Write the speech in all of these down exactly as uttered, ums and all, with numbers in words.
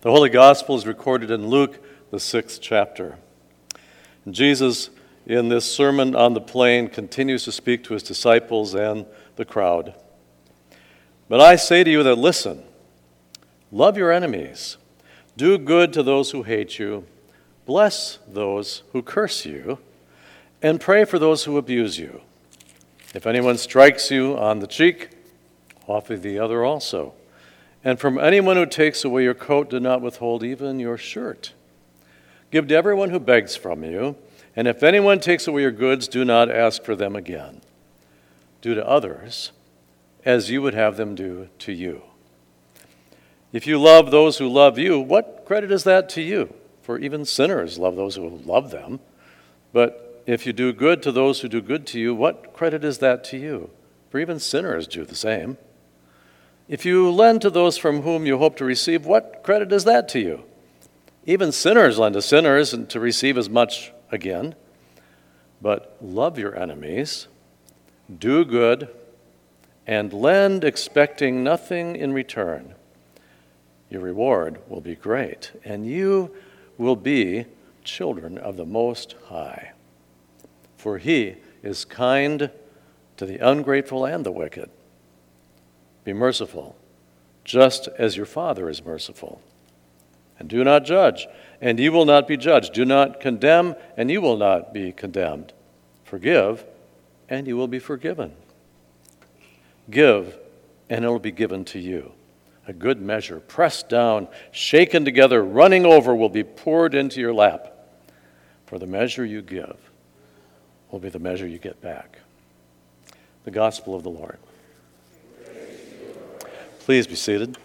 The Holy Gospel is recorded in Luke, the sixth chapter. And Jesus, in this Sermon on the Plain, continues to speak to his disciples and the crowd. But I say to you that listen, love your enemies, do good to those who hate you, bless those who curse you, and pray for those who abuse you. If anyone strikes you on the cheek, offer the other also. And from anyone who takes away your coat, do not withhold even your shirt. Give to everyone who begs from you, and if anyone takes away your goods, do not ask for them again. Do to others as you would have them do to you. If you love those who love you, what credit is that to you? For even sinners love those who love them. But if you do good to those who do good to you, what credit is that to you? For even sinners do the same. If you lend to those from whom you hope to receive, what credit is that to you? Even sinners lend to sinners and to receive as much again. But love your enemies, do good, and lend expecting nothing in return. Your reward will be great, and you will be children of the Most High. For he is kind to the ungrateful and the wicked. Be merciful, just as your Father is merciful. And do not judge, and you will not be judged. Do not condemn, and you will not be condemned. Forgive, and you will be forgiven. Give, and it will be given to you. A good measure, pressed down, shaken together, running over, will be poured into your lap. For the measure you give will be the measure you get back. The Gospel of the Lord. Please be seated.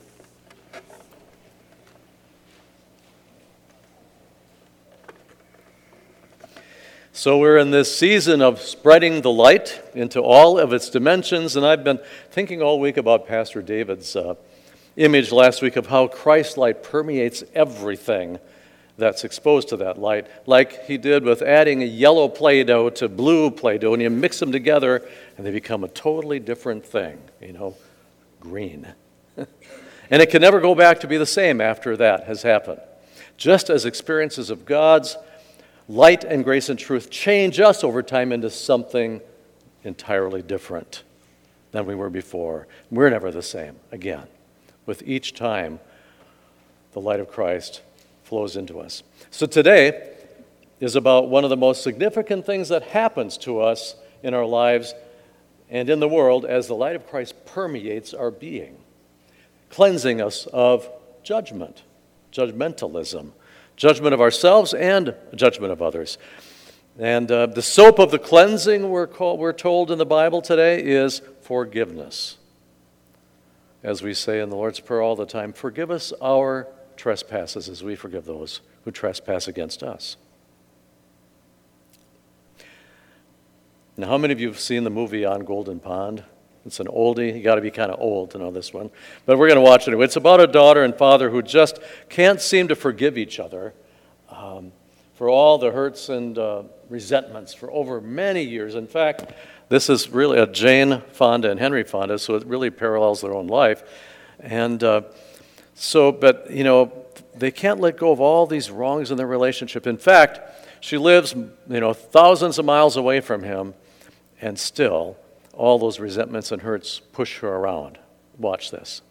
So we're in this season of spreading the light into all of its dimensions, and I've been thinking all week about Pastor David's uh, image last week of how Christ's light permeates everything that's exposed to that light, like he did with adding a yellow Play-Doh to blue Play-Doh, and you mix them together, and they become a totally different thing, you know, green. And it can never go back to be the same after that has happened. Just as experiences of God's light and grace and truth change us over time into something entirely different than we were before. We're never the same again. With each time, the light of Christ flows into us. So today is about one of the most significant things that happens to us in our lives and in the world as the light of Christ permeates our being, cleansing us of judgment, judgmentalism, judgment of ourselves and judgment of others. And uh, the soap of the cleansing, we're, called, we're told in the Bible today, is forgiveness. As we say in the Lord's Prayer all the time, forgive us our trespasses as we forgive those who trespass against us. Now, how many of you have seen the movie On Golden Pond? It's an oldie. You got to be kind of old to know this one. But we're going to watch it anyway. It's about a daughter and father who just can't seem to forgive each other um, for all the hurts and uh, resentments for over many years. In fact, this is really a Jane Fonda and Henry Fonda, so it really parallels their own life. And uh, so, but, you know, they can't let go of all these wrongs in their relationship. In fact, she lives, you know, thousands of miles away from him, and still all those resentments and hurts push her around. Watch this.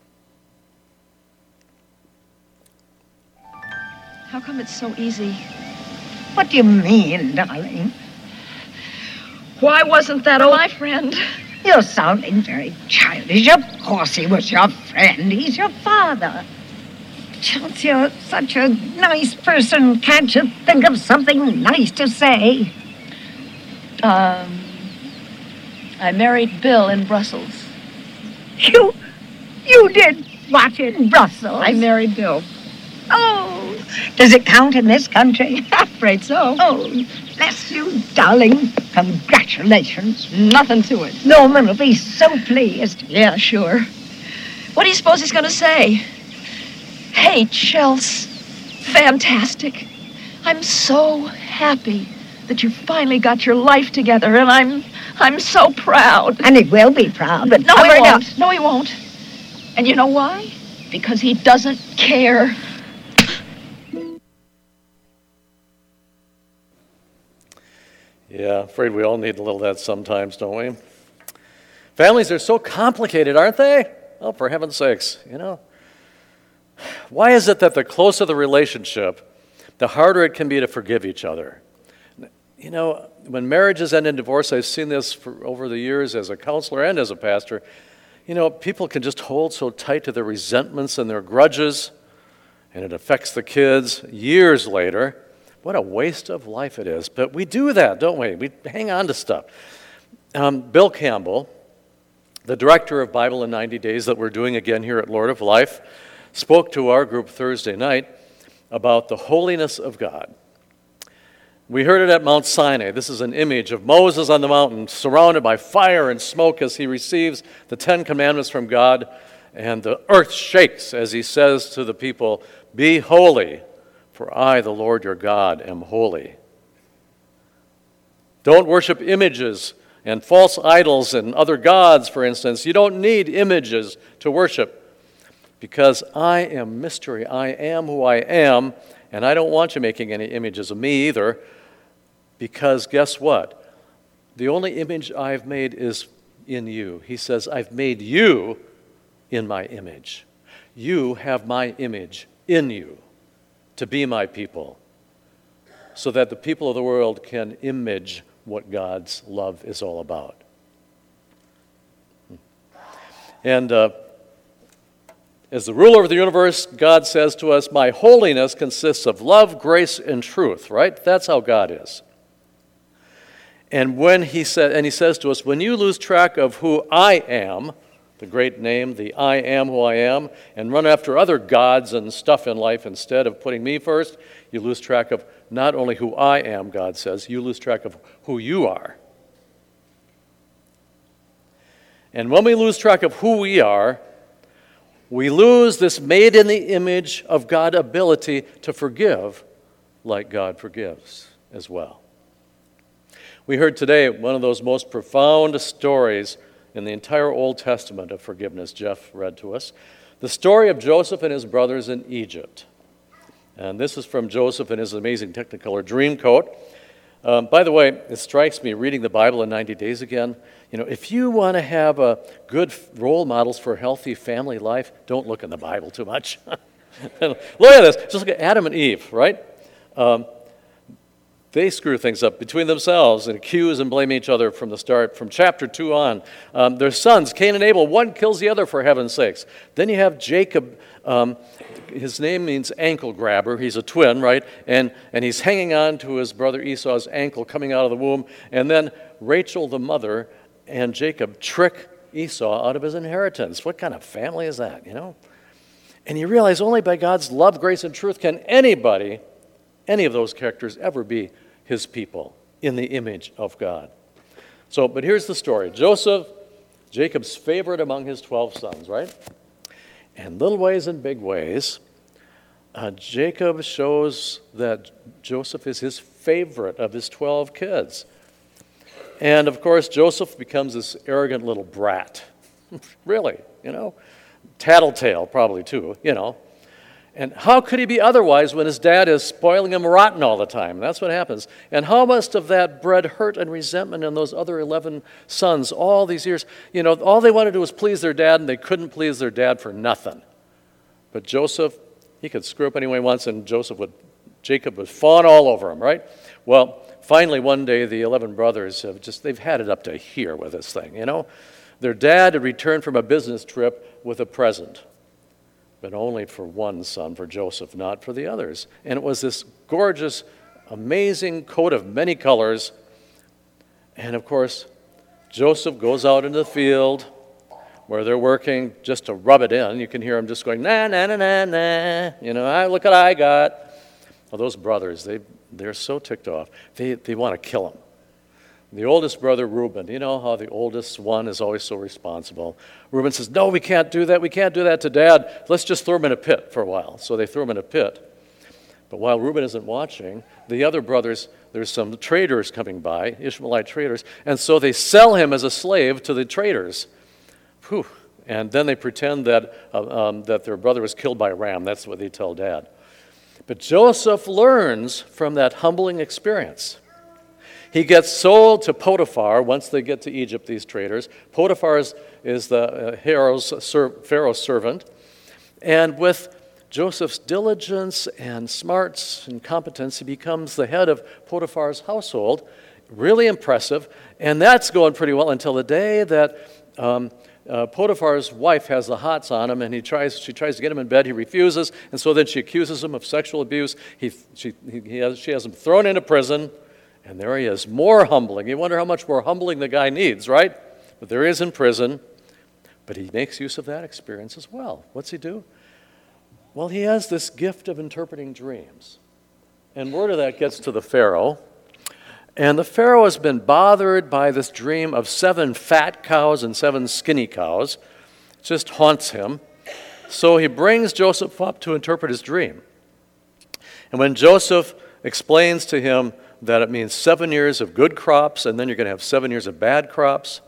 How come it's so easy? What do you mean, darling? Why wasn't that old... my friend? You're sounding very childish. Of course he was your friend. He's your father. Charles, you're such a nice person. Can't you think of something nice to say? Um... I married Bill in Brussels. You, you did what in Brussels? I married Bill. Oh, does it count in this country? I'm afraid so. Oh, bless you, darling. Congratulations. Nothing to it. Norman will be so pleased. Yeah, sure. What do you suppose he's going to say? Hey, Chelsea, fantastic. I'm so happy that you finally got your life together, and I'm I'm so proud. And he will be proud, but no, he won't. Up. No, he won't. And you know why? Because he doesn't care. Yeah, afraid we all need a little of that sometimes, don't we? Families are so complicated, aren't they? Oh, for heaven's sakes, you know. Why is it that the closer the relationship, the harder it can be to forgive each other? You know, when marriages end in divorce, I've seen this for over the years as a counselor and as a pastor. You know, people can just hold so tight to their resentments and their grudges, and it affects the kids years later. What a waste of life it is. But we do that, don't we? We hang on to stuff. Um, Bill Campbell, the director of Bible in ninety days that we're doing again here at Lord of Life, spoke to our group Thursday night about the holiness of God. We heard it at Mount Sinai. This is an image of Moses on the mountain, surrounded by fire and smoke as he receives the Ten Commandments from God, and the earth shakes as he says to the people, "Be holy, for I, the Lord your God, am holy." Don't worship images and false idols and other gods, for instance. You don't need images to worship, because I am mystery. I am who I am, and I don't want you making any images of me either, because guess what? The only image I've made is in you. He says, I've made you in my image. You have my image in you to be my people, so that the people of the world can image what God's love is all about. And uh, as the ruler of the universe, God says to us, my holiness consists of love, grace, and truth, right? That's how God is. And when he said, and he says to us, when you lose track of who I am, the great name, the I am who I am, and run after other gods and stuff in life instead of putting me first, you lose track of not only who I am, God says, you lose track of who you are. And when we lose track of who we are, we lose this made in the image of God ability to forgive like God forgives as well. We heard today one of those most profound stories in the entire Old Testament of forgiveness. Jeff read to us the story of Joseph and his brothers in Egypt. And this is from Joseph and his amazing Technicolor Dreamcoat. Um, by the way, it strikes me reading the Bible in ninety days again, you know, if you want to have a good role models for a healthy family life, don't look in the Bible too much. Look at this. Just look at Adam and Eve, right? Um, They screw things up between themselves and accuse and blame each other from the start, from chapter two on. Um, their sons, Cain and Abel, one kills the other for heaven's sakes. Then you have Jacob. Um, his name means ankle grabber. He's a twin, right? And, and he's hanging on to his brother Esau's ankle coming out of the womb. And then Rachel, the mother, and Jacob trick Esau out of his inheritance. What kind of family is that, you know? And you realize only by God's love, grace, and truth can anybody, any of those characters ever be his people in the image of God. So, but here's the story. Joseph, Jacob's favorite among his twelve sons, right? And little ways and big ways, uh, Jacob shows that Joseph is his favorite of his twelve kids. And of course, Joseph becomes this arrogant little brat. Really, you know? Tattletale probably too, you know? And how could he be otherwise when his dad is spoiling him rotten all the time? That's what happens. And how must have that bred hurt and resentment in those other eleven sons all these years? You know, all they wanted to do was please their dad, and they couldn't please their dad for nothing. But Joseph, he could screw up any way he wants, and Joseph would, Jacob would fawn all over him, right? Well, finally one day the eleven brothers have just, they've had it up to here with this thing, you know? Their dad had returned from a business trip with a present, but only for one son, for Joseph, not for the others. And it was this gorgeous, amazing coat of many colors. And of course, Joseph goes out into the field where they're working just to rub it in. You can hear him just going, na, na, na, na, na. You know, I, look what I got. Well, those brothers, they, they're so ticked off. They, they want to kill him. The oldest brother, Reuben, you know how the oldest one is always so responsible. Reuben says, no, we can't do that. We can't do that to Dad. Let's just throw him in a pit for a while. So they throw him in a pit. But while Reuben isn't watching, the other brothers, there's some traders coming by, Ishmaelite traders, and so they sell him as a slave to the traders. Whew. And then they pretend that, uh, um, that their brother was killed by a ram. That's what they tell Dad. But Joseph learns from that humbling experience. He gets sold to Potiphar once they get to Egypt, these traders. Potiphar is, is the uh, Pharaoh's, ser- Pharaoh's servant. And with Joseph's diligence and smarts and competence, he becomes the head of Potiphar's household. Really impressive. And that's going pretty well until the day that um, uh, Potiphar's wife has the hots on him, and he tries, she tries to get him in bed. He refuses, and so then she accuses him of sexual abuse. He, she, he has, she has him thrown into prison, and there he is, more humbling. You wonder how much more humbling the guy needs, right? But there he is in prison, but he makes use of that experience as well. What's he do? Well, he has this gift of interpreting dreams. And word of that gets to the Pharaoh. And the Pharaoh has been bothered by this dream of seven fat cows and seven skinny cows. It just haunts him. So he brings Joseph up to interpret his dream. And when Joseph explains to him that it means seven years of good crops and then you're going to have seven years of bad crops,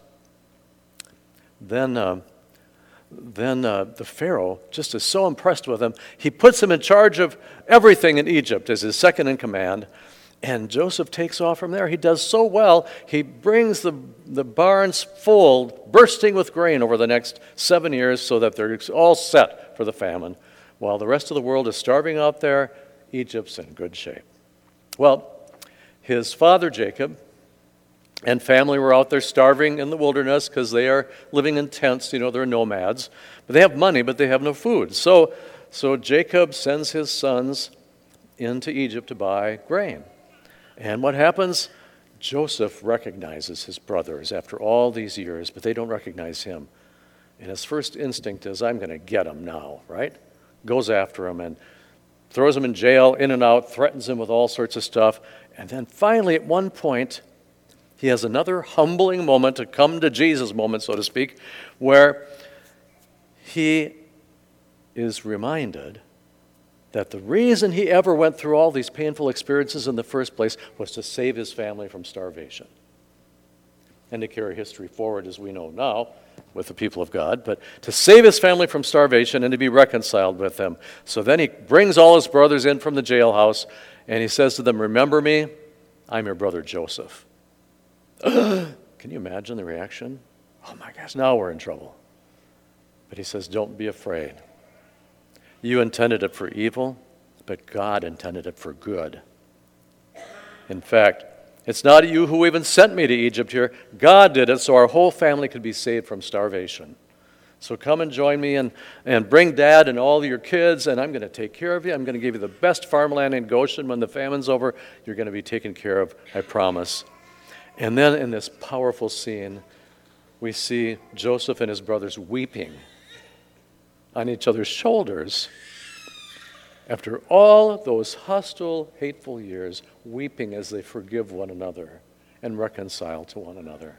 then, uh, then uh, the Pharaoh just is so impressed with him, he puts him in charge of everything in Egypt as his second in command. And Joseph takes off from there. He does so well, he brings the, the barns full, bursting with grain over the next seven years so that they're all set for the famine. While the rest of the world is starving out there, Egypt's in good shape. Well, his father Jacob and family were out there starving in the wilderness because they are living in tents. You know, they're nomads. But they have money, but they have no food. So, so Jacob sends his sons into Egypt to buy grain. And what happens? Joseph recognizes his brothers after all these years, but they don't recognize him. And his first instinct is, I'm going to get him now, right? Goes after him and throws him in jail, in and out, threatens him with all sorts of stuff. And then finally, at one point, he has another humbling moment, a come to Jesus moment, so to speak, where he is reminded that the reason he ever went through all these painful experiences in the first place was to save his family from starvation and to carry history forward as we know now with the people of God, but to save his family from starvation and to be reconciled with them. So then he brings all his brothers in from the jailhouse and he says to them, remember me, I'm your brother Joseph. Can you imagine the reaction? Oh my gosh, now we're in trouble. But he says, don't be afraid. You intended it for evil, but God intended it for good. In fact, it's not you who even sent me to Egypt here. God did it so our whole family could be saved from starvation. So come and join me and, and bring Dad and all your kids, and I'm going to take care of you. I'm going to give you the best farmland in Goshen. When the famine's over, you're going to be taken care of, I promise. And then in this powerful scene, we see Joseph and his brothers weeping on each other's shoulders after all those hostile, hateful years, weeping as they forgive one another and reconcile to one another.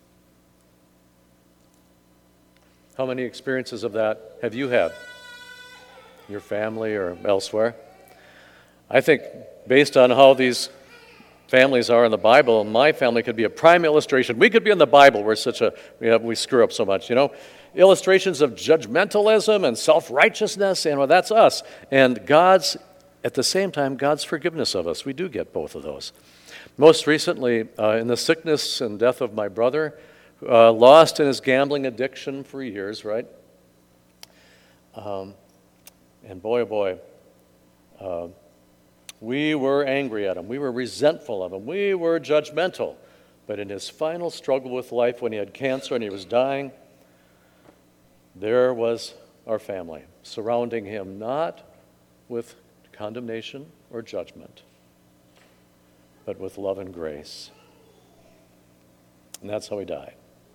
How many experiences of that have you had? Your family or elsewhere? I think based on how these families are in the Bible, my family could be a prime illustration. We could be in the Bible. We're such a, we, have, we screw up so much, you know. Illustrations of judgmentalism and self-righteousness, and well, that's us. And God's, at the same time, God's forgiveness of us. We do get both of those. Most recently, uh, in the sickness and death of my brother, uh, lost in his gambling addiction for years, right? Um, and boy, oh boy, uh, we were angry at him. We were resentful of him. We were judgmental. But in his final struggle with life, when he had cancer and he was dying, there was our family surrounding him, not with condemnation or judgment, but with love and grace. And that's how he died.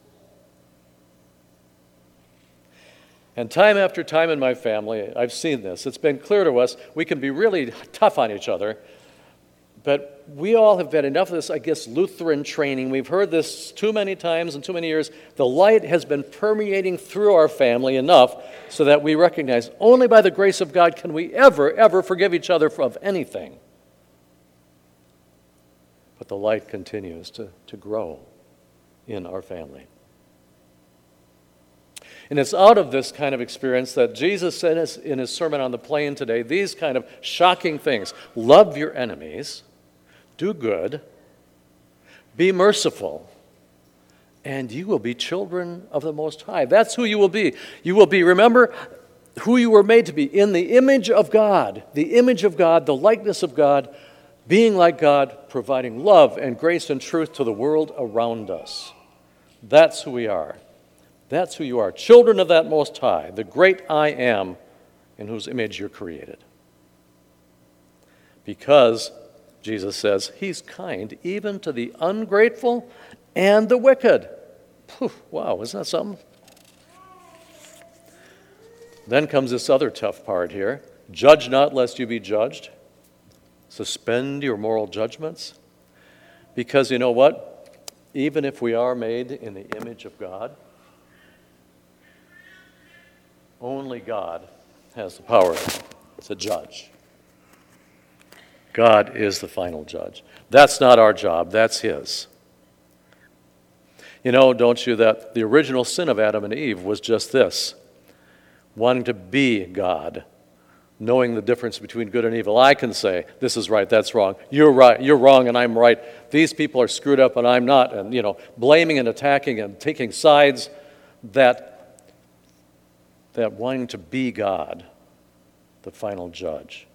And time after time in my family, I've seen this. It's been clear to us we can be really tough on each other, but we all have had enough of this, I guess, Lutheran training. We've heard this too many times in too many years. The light has been permeating through our family enough so that we recognize only by the grace of God can we ever, ever forgive each other of anything. But the light continues to, to grow in our family. And it's out of this kind of experience that Jesus said in his Sermon on the Plain today, these kind of shocking things. Love your enemies. Do good. Be merciful, and you will be children of the Most High. That's who you will be. You will be, remember, who you were made to be, in the image of God, the image of God, the likeness of God, being like God, providing love and grace and truth to the world around us. That's who we are. That's who you are, children of that Most High, the great I Am, in whose image you're created. Because, Jesus says, he's kind even to the ungrateful and the wicked. Whew, wow, isn't that something? Then comes this other tough part here. Judge not lest you be judged. Suspend your moral judgments. Because you know what? Even if we are made in the image of God, only God has the power to judge. God is the final judge. That's not our job, that's his. You know, don't you, that the original sin of Adam and Eve was just this: wanting to be God, knowing the difference between good and evil. I can say, this is right, that's wrong. You're right, you're wrong, and I'm right. These people are screwed up, and I'm not. And, you know, blaming and attacking and taking sides, that that wanting to be God, the final judge.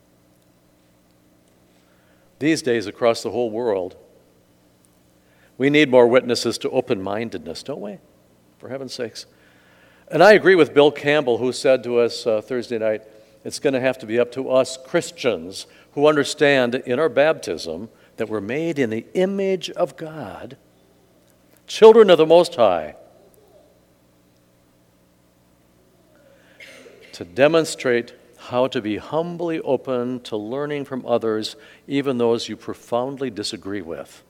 These days, across the whole world, we need more witnesses to open-mindedness, don't we? For heaven's sakes. And I agree with Bill Campbell, who said to us uh, Thursday night, it's going to have to be up to us Christians who understand in our baptism that we're made in the image of God, children of the Most High, to demonstrate how to be humbly open to learning from others, even those you profoundly disagree with,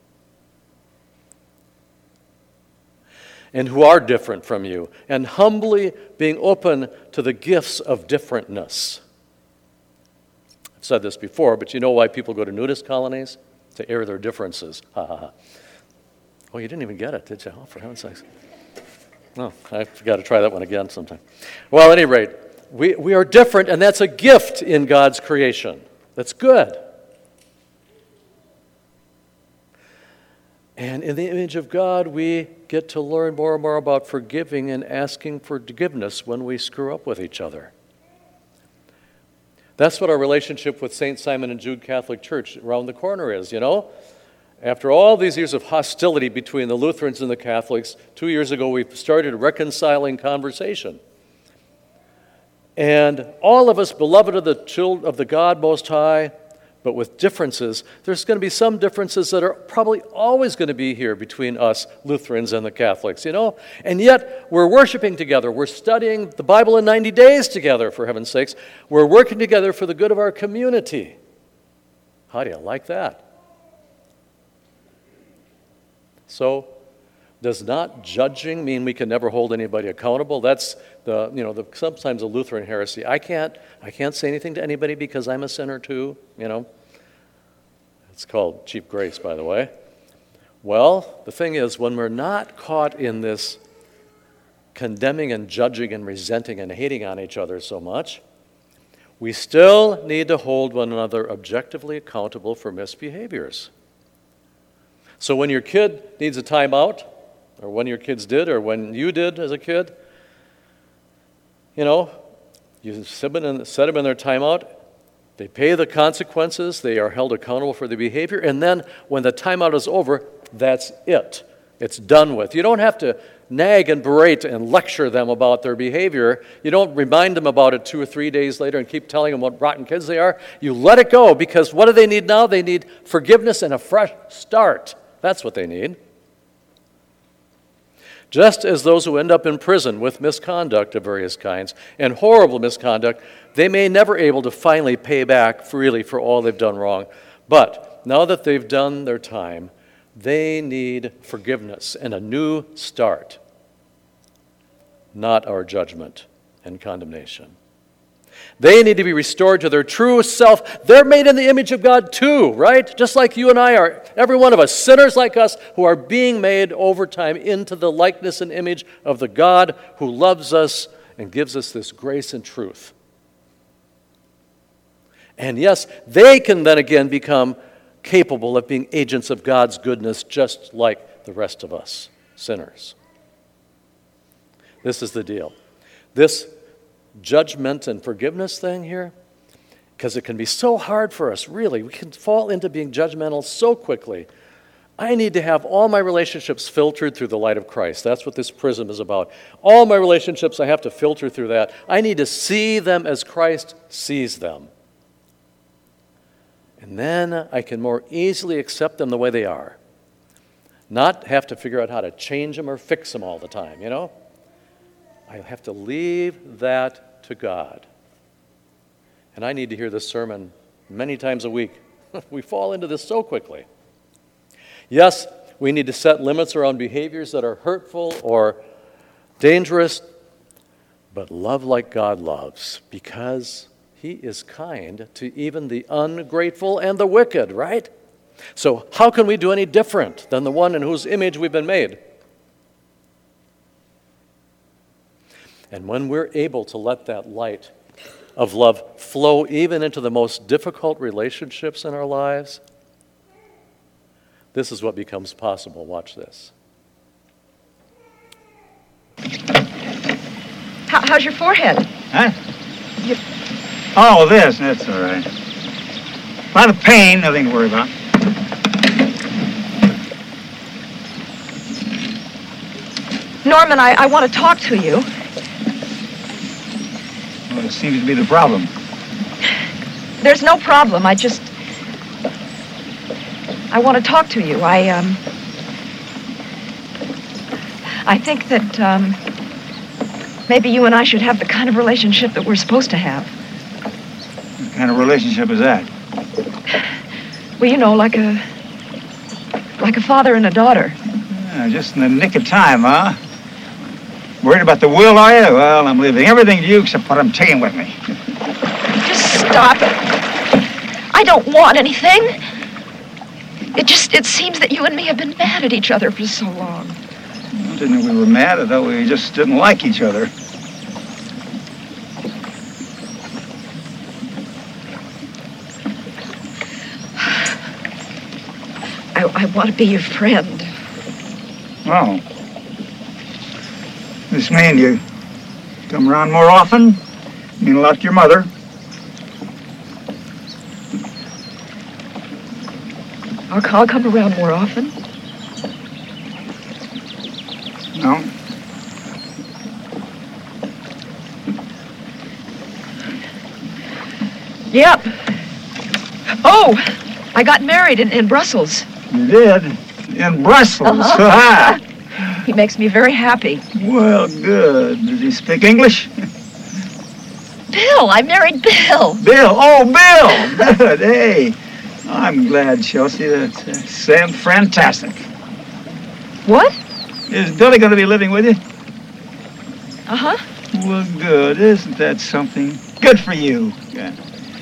and who are different from you, and humbly being open to the gifts of differentness. I've said this before, but you know why people go to nudist colonies? To air their differences. Ha ha ha. Oh, you didn't even get it, did you? Oh, for heaven's sakes. Oh, I've got to try that one again sometime. Well, at any rate, we, we are different, and that's a gift in God's creation. That's good. And in the image of God, we get to learn more and more about forgiving and asking for forgiveness when we screw up with each other. That's what our relationship with Saint Simon and Jude Catholic Church around the corner is, you know? After all these years of hostility between the Lutherans and the Catholics, two years ago we started a reconciling conversation. And all of us, beloved of the children of the God Most High, but with differences, there's going to be some differences that are probably always going to be here between us Lutherans and the Catholics, you know? And yet, we're worshiping together. We're studying the Bible in ninety days together, for heaven's sakes. We're working together for the good of our community. How do you like that? So, does not judging mean we can never hold anybody accountable? That's the, you know, the, sometimes a Lutheran heresy. I can't, I can't say anything to anybody because I'm a sinner too, you know. It's called cheap grace, by the way. Well, the thing is, when we're not caught in this condemning and judging and resenting and hating on each other so much, we still need to hold one another objectively accountable for misbehaviors. So when your kid needs a timeout, or when your kids did, or when you did as a kid, you know, you set them in, set them in their timeout, they pay the consequences, they are held accountable for their behavior, and then when the timeout is over, that's it. It's done with. You don't have to nag and berate and lecture them about their behavior. You don't remind them about it two or three days later and keep telling them what rotten kids they are. You let it go, because what do they need now? They need forgiveness and a fresh start. That's what they need. Just as those who end up in prison with misconduct of various kinds and horrible misconduct, they may never be able to finally pay back freely for all they've done wrong. But now that they've done their time, they need forgiveness and a new start, not our judgment and condemnation. They need to be restored to their true self. They're made in the image of God too, right? Just like you and I are. Every one of us, sinners like us, who are being made over time into the likeness and image of the God who loves us and gives us this grace and truth. And yes, they can then again become capable of being agents of God's goodness just like the rest of us, sinners. This is the deal. This judgment and forgiveness thing here, because it can be so hard for us, really. We can fall into being judgmental so quickly. I need to have all my relationships filtered through the light of Christ. That's what this prism is about. All my relationships, I have to filter through that. I need to see them as Christ sees them. And then I can more easily accept them the way they are. Not have to figure out how to change them or fix them all the time, you know? I have to leave that to God. And I need to hear this sermon many times a week. We fall into this so quickly. Yes, we need to set limits around behaviors that are hurtful or dangerous, but love like God loves, because He is kind to even the ungrateful and the wicked, right? So how can we do any different than the one in whose image we've been made? And when we're able to let that light of love flow even into the most difficult relationships in our lives, this is what becomes possible. Watch this. How, how's your forehead? Huh? You, Oh, this. That's all right. A lot of pain, nothing to worry about. Norman, I, I want to talk to you. Well, it seems to be the problem. There's no problem. I just... I want to talk to you. I, um... I think that, um... maybe you and I should have the kind of relationship that we're supposed to have. What kind of relationship is that? Well, you know, like a... like a father and a daughter. Yeah, just in the nick of time, huh? Worried about the will, are you? Well, I'm leaving everything to you except what I'm taking with me. Just stop it. I don't want anything. It just, it seems that you and me have been mad at each other for so long. I didn't know we were mad. I thought we just didn't like each other. I, I want to be your friend. Oh. This mean you come around more often? Mean a lot to your mother? I'll, I'll come around more often. No? Yep. Oh, I got married in, in Brussels. You did? In Brussels? Uh-huh. He makes me very happy. Well, good. Does he speak English? Bill, I married Bill. Bill, oh, Bill! Good, hey. I'm glad, Chelsea. That's uh, Sam, fantastic. What? Is Billy going to be living with you? Uh-huh. Well, good. Isn't that something? Good for you. Yeah.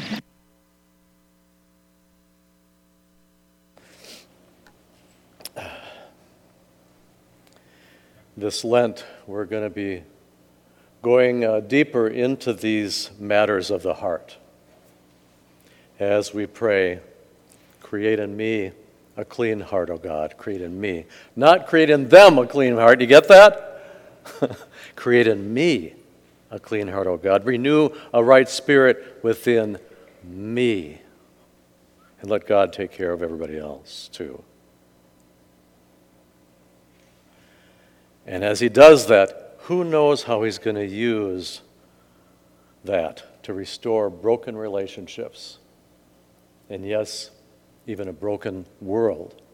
This Lent, we're going to be going uh, deeper into these matters of the heart as we pray, create in me a clean heart, O God, create in me. Not create in them a clean heart, you get that? Create in me a clean heart, O God. Renew a right spirit within me. And let God take care of everybody else, too. And as he does that, who knows how he's going to use that to restore broken relationships, and yes, even a broken world.